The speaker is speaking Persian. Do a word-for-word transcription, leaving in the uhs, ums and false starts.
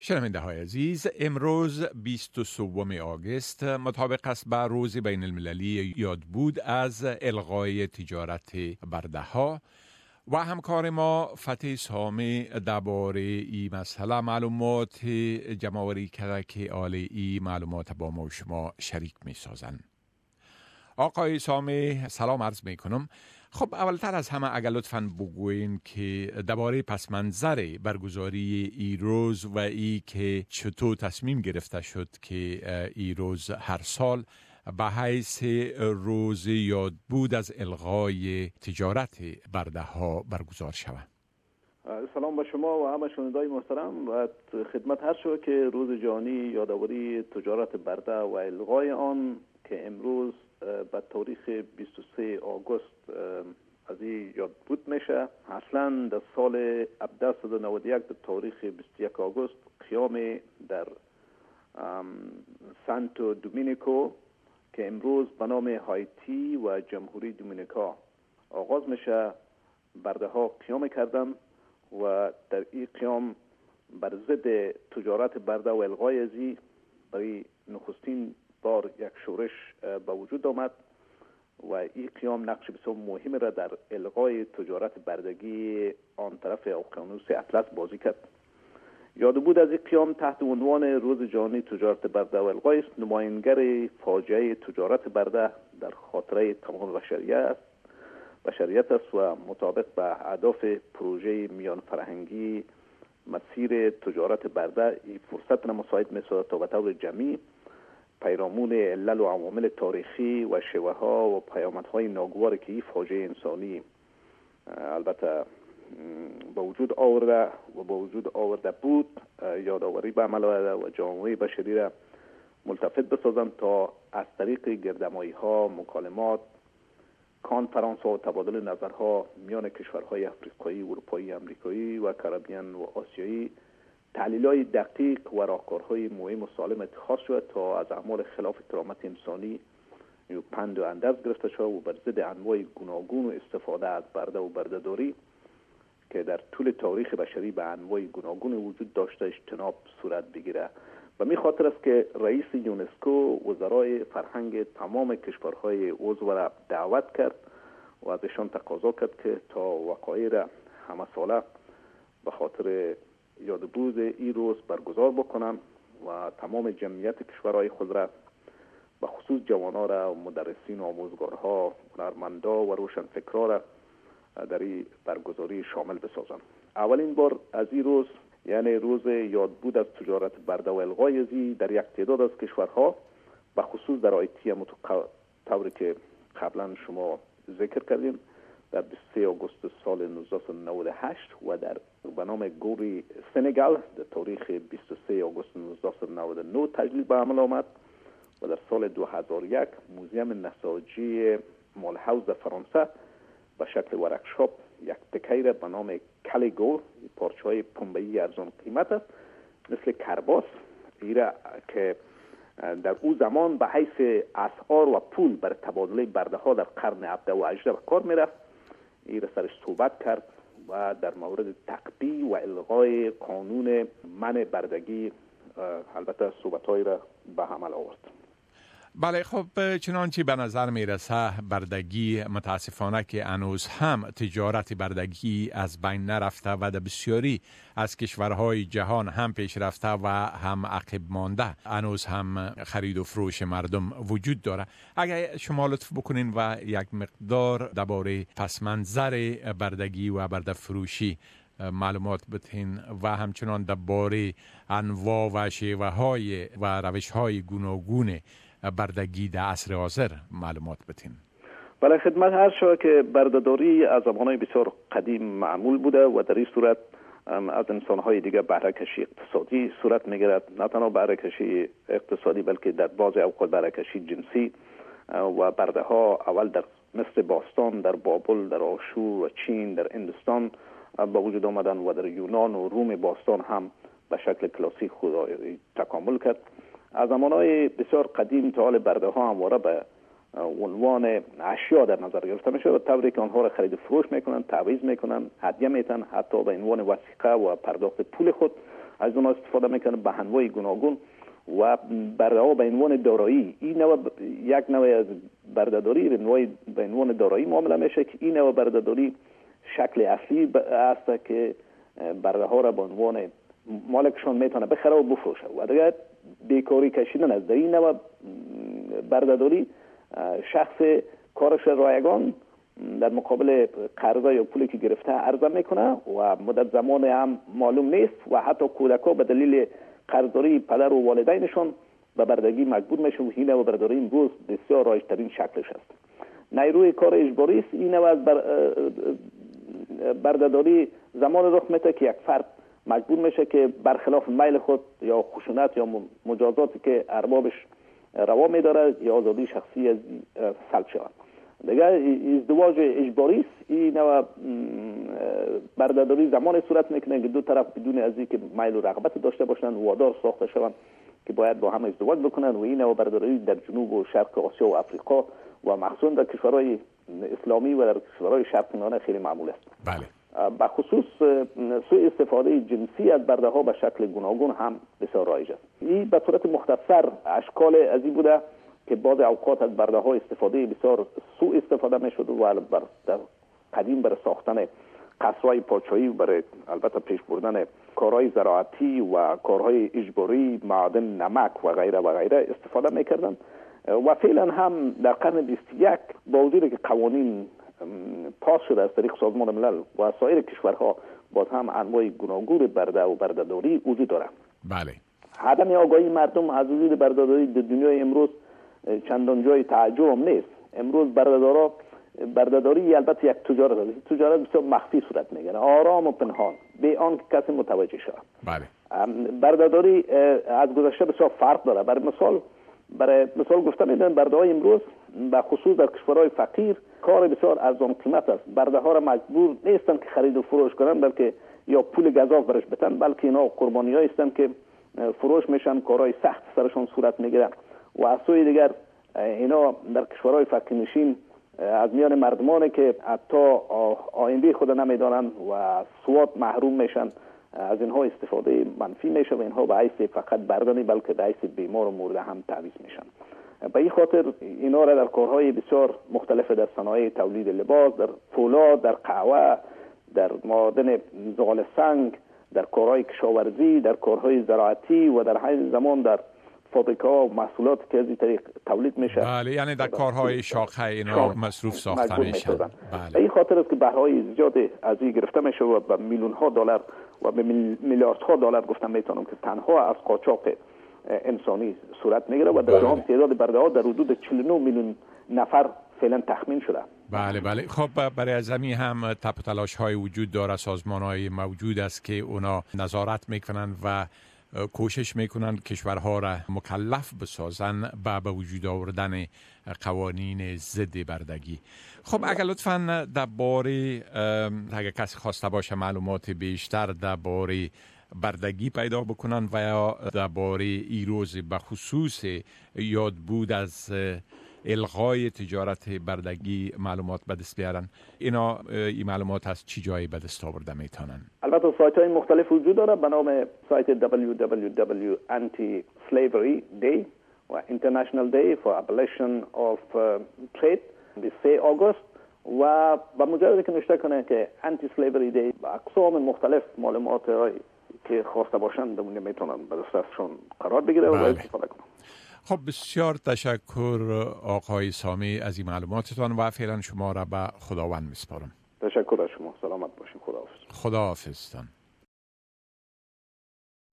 شنونده های عزیز، امروز بیست و سوم آگوست مطابق است با روز بین المللی یاد بود از الغای تجارت برده ها و همکار ما فتح سامی درباره این مسئله معلومات جمع‌آوری کرده که آل ای معلومات با ما و شما شریک می سازند. آقای سامی سلام عرض می کنم. خب اولتر از همه اگر لطفاً بگوین که درباره پس منظر برگزاری ای روز و ای که چطور تصمیم گرفته شد که ای روز هر سال به حیث روز یاد بود از الغای تجارت برده ها برگزار شود. سلام به شما و همه شنوندگان محترم و خدمت هر شما که روز جهانی یادآوری تجارت برده و الغای آن که امروز به تاریخ بیست و سوم آگوست از این یاد بود میشه. اصلا در سال هزار و هفتصد و نود و یک در تاریخ بیست و یکم آگوست قیام در سانتو دومینیکو که امروز به نام هایتی و جمهوری دومینیکا آغاز میشه، برده ها قیام کردن و در این قیام بر ضد تجارت برده و الغای ازی برای نخستین بار یک شورش به وجود آمد و این قیام نقش بسیار مهمی را در الغای تجارت بردگی آن طرف اقیانوس اطلس بازی کرد. یاد بود از این قیام تحت عنوان روز جهانی تجارت برده و الغای است نماینگر فاجعه تجارت برده در خاطره تمام بشریت است بشریت است و مطابق به اهداف پروژه میان فرهنگی مسیر تجارت برده این فرصت را مساعد می‌سازد تا به طور جمعی پیرامون علل و عوامل تاریخی و شیوه ها و پیامدهای ناگواری که این فاجعه انسانی البته با وجود آورده و با وجود آورده بود یادآوری به عمل آورده و جامعه بشری را ملتفت بسازند تا از طریق گردمایی ها، مکالمات، کانفرانس ها و تبادل نظرها میان کشورهای افریقایی، اروپایی، امریکایی و کربیان و آسیایی تحلیل‌های دقیق و راهکارهای مهم و سالم اتخاذ شد تا از اعمال خلاف کرامت انسانی پند و اندرز گرفته شد و بر ضد انواع گوناگون و استفاده از برده و بردهداری که در طول تاریخ بشری به انواع گوناگون وجود داشته اجتناب صورت بگیره. و می خاطر است که رئیس یونسکو وزرای فرهنگ تمام کشورهای عضو را دعوت کرد و ازشان تقاضا کرد که تا وقایع را همه ساله به خاطر یاد بود این روز برگزار بکنن و تمام جمعیت کشورهای خود را به خصوص جوانان را و مدرسین و آموزگارها، هنرمندا و روشنفکرا را در این برگزاری شامل بسازن. اولین بار از این روز یعنی روز یاد بود از تجارت برده و الغای ازی در یک تعداد از کشورها به خصوص در آیتی طوری که قبلا شما ذکر کردیم در بیست و سوم آگوست سال نوزده و نود و هشت و در به نام گوری سنگال در تاریخ بیست و سوم آگوست نوزده و نود و نه تجلیل به عمل آمد و در سال دو هزار و یک موزیم نساجی مالهاوس در فرانسه به شکل ورکشاپ یک تکه را به نام کلیگو پارچه های پنبه‌ای ارزان قیمت است مثل کرباس ایره که در او زمان به حیث اسعار و پول بر تبادله برده ها در قرن هفدهم و هجدهم به کار میرفت. این سرش صحبت کرد و در مورد تقبیح و الغای قانون منع بردگی البته صحبت‌هایی را به عمل آورد. بله، خب چنانچه به نظر میرسه بردگی متاسفانه که هنوز هم تجارت بردگی از بین نرفته و در بسیاری از کشورهای جهان هم پیشرفته و هم عقب مانده هنوز هم خرید و فروش مردم وجود داره. اگر شما لطف بکنین و یک مقدار درباره پس منظر بردگی و برده فروشی معلومات بتین و همچنان درباره انواع و شیوه های و روش های گوناگون بردگی در عصر حاضر معلومات بتین. بله، خدمت هر شما که بردهداری از زمانهای بسیار قدیم معمول بوده و در این صورت از انسانهای دیگه بهره کشی اقتصادی صورت میگیرد. نه تنها بهره کشی اقتصادی بلکه در بعضی اوقات بهره کشی جنسی و برده ها اول در مثل باستان در بابل، در آشور و چین، در هندوستان با وجود آمدن و در یونان و روم باستان هم به شکل کلاسیک خود تکامل کرد. از زمانهای بسیار قدیم تا حال برده ها همواره به عنوان اشیا در نظر گرفته میشه و طوری که آنها را خرید و فروش میکنن، تعویض میکنن، هدیه میتن، حتی به عنوان وثیقه و پرداخت پول خود از اونها استفاده میکنه به انواع گوناگون و برده ها به عنوان دارایی. این نوع یک نوع از بردهداری به عنوان دارایی معامله میشه که این نوع بردهداری شکل اصلی است که برده ها را به عنوان مالکشان میتونه بخره و بفروشه و دیگه بیکاری کشیدن از در این نوع بردهداری شخص کارش رایگان در مقابل قرضه یا پولی که گرفته عرضه میکنه و مدت زمان هم معلوم نیست و حتی کودک‌ها به دلیل قرضداری پدر و والدینشان به بردگی مجبور میشن و این نوع بردهداری امروز بسیار رایج‌ترین شکلش است. نیروی کار اجباری است. این نوع از بر... بردهداری زمان رخ میده که یک فرد مجبور میشه که برخلاف میل خود یا خشونت یا مجازاتی که اربابش روا میداره یا آزادی شخصی از سلب شود. دیگه ازدواج اجباری است. این نوع بردهداری زمان صورت میکنه که دو طرف بدون از اینکه میل و رغبت داشته باشند وادار ساخته شوند که باید با هم ازدواج بکنن و این نوع بردهداری در جنوب و شرق آسیا و افریقا و مخصوصا در کشورهای اسلامی و در کشورهای شرق میانه خیلی معمول است. بله. به خصوص سوء استفاده جنسی از برده ها به شکل گوناگون هم بسیار رایج است. این به صورت مختصر اشکال از این بوده که بعض اوقات از برده ها استفاده بسیار سوء استفاده می شد و در قدیم برای ساختن قصرهای پادشاهی و برای البته پیش بردن کارهای زراعتی و کارهای اجباری معادن نمک و غیره و غیره استفاده می کردن و فعلا هم در قرن بیست و یک با وجود که قوانین پاس شده از طریق سازمان ملل و سایر کشورها باز هم انواع گوناگون برده و بردهداری وجود دارد. بله. عدم آگاهی مردم از وجود بردهداری در دنیای امروز چندان جای تعجب هم نیست. امروز بردهدارا بردهداری البته یک تجارت است. تجارت بسیار مخفی صورت میگیره، آرام و پنهان، بی آنکه کسی متوجه شود. بله. بردهداری از گذشته بسیار فرق داره. برای مثال برای مثال گفتم میدن برده های امروز به خصوص در کشورهای فقیر کار بسیار ارزان قیمت است. برده ها را مجبور نیستن که خرید و فروش کنن بلکه یا پول گزاف برش بدن، بلکه اینا قربانی ها هستن که فروش میشن، کارهای سخت سرشون صورت میگیره و از سوی دیگر اینا در کشورهای فقیر نشین از میان مردمانی که حتی آینده خود نمیدانن و سواد محروم میشن از اینها استفاده منفی میشه و اینها به حیث فقط بردنی بلکه به حیث بیمار و مرده هم تعویض میشن. به این خاطر اینا را در کارهای بسیار مختلف در صنایع تولید لباس، در فولاد، در قهوه، در معادن زغال سنگ، در کارهای کشاورزی، در کارهای زراعتی و در همین زمان در فابریکا و محصولات که از این طریق تولید میشه. بله، یعنی در کارهای شاخه اینا مصروف ساخته میشن. بله. به این خاطر است که بهرهای زیاد از این گرفته میشه و به میلیون ها دلار و به میلیارد ها دلار گفتم میتونم که تنها از قاچاق انسانی صورت میگیره و در جهان تعداد برده ها در حدود چهل و نه میلیون نفر فعلا تخمین شده. بله بله. خب برای از همین هم تپ و تلاش های وجود داره، سازمان های موجود است که اونا نظارت میکنن و کوشش میکنن کشورها را مکلف بسازن با به وجود آوردن قوانین ضد بردگی. خب اگر لطفاً درباره اگر کسی خواسته باشه معلومات بیشتر درباره بردگی پیدا بکنن و یا درباره این روز به خصوص یاد بود از الغای تجارت بردگی معلومات به دست بیارن، اینا این معلومات از چی جایی به دست آورده میتونن؟ البته سایت های مختلف وجود داره به نام سایت دبلیو دبلیو دبلیو دات anti slavery day و International Day for Abolition of uh, Trade سه آگوست و با مجرد که نوشته کنه که Anti Slavery Day با اقسام مختلف معلومات های که خواسته باشند دمونه میتونن به دستشون قرار بگیره و استفاده کنن. خب بسیار تشکر آقای سامی از این معلوماتتان و فعلا شما را به خداوند میسپارم. تشکر از شما. سلامت باشین. خداحافظ. خداحافظتان.